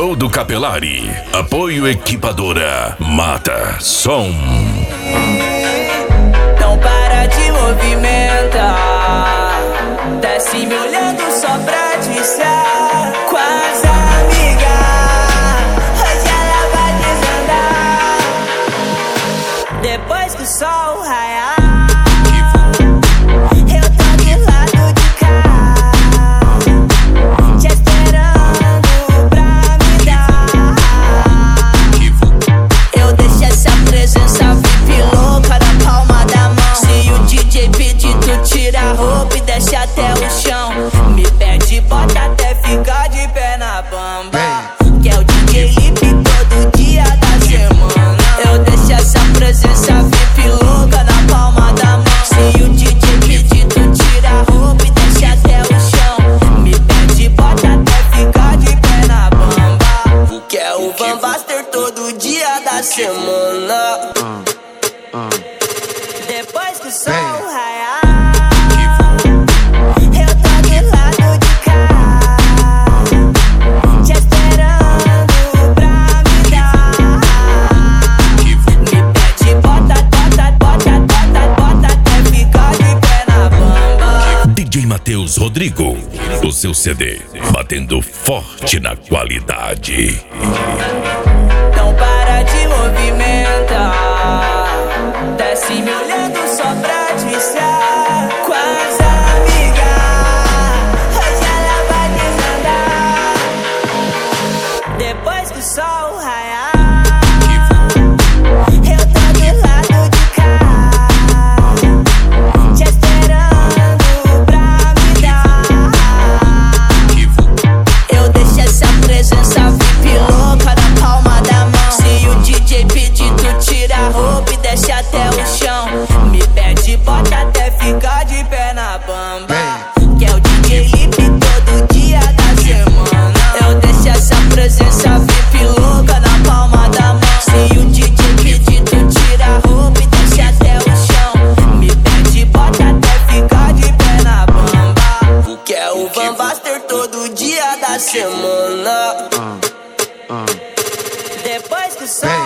Show do Capelari. Apoio Equipadora. Mata Som. Não para de movimentar. Desce me olhando só pra disser. Com as amigas, hoje ela vai desandar. Depois que o sol raiar, eu tô do lado de cá, te esperando pra me dar. Eu deixo essa presença VIP louca na palma da mão. Se o DJ pedir, tu tira a roupa e desce até o chão. Me pede, bota até ficar de pé na bamba. Que é o DJ Lipe todo dia da semana. Eu deixo essa presença VIP louca na palma da mão. Se o DJ pedir, tu tira a roupa e desce até o chão. Me pede, bota até ficar de pé na bamba. Que é o Van Baster todo dia da semana. Depois que o sol raiar, eu tô do lado de cá, te esperando pra me dar. Me pede, bota até ficar de pé na bamba. DJ Matheus Rodrigo. O seu CD. Batendo forte na qualidade. Não para de movimentar. Desce me olhando só pra disser. Com as amigas, hoje ela vai desandar. Depois que o sol raiar, eu tô do lado de cá, te esperando pra me dar. Eu deixo essa presença VIP louca na palma da mão. Se o DJ pedir, tu tira a roupa e desce até o chão. Me pede, bota até ficar de pé na bamba. Que é o DJ Lipe todo dia da semana. Eu deixo essa presença VIP louca na palma da mão. Se o DJ pedir, tu tira a roupa e desce até o chão. Me pede, bota até ficar de pé na bamba. Que é o Van Baster todo dia da semana. Depois que o sol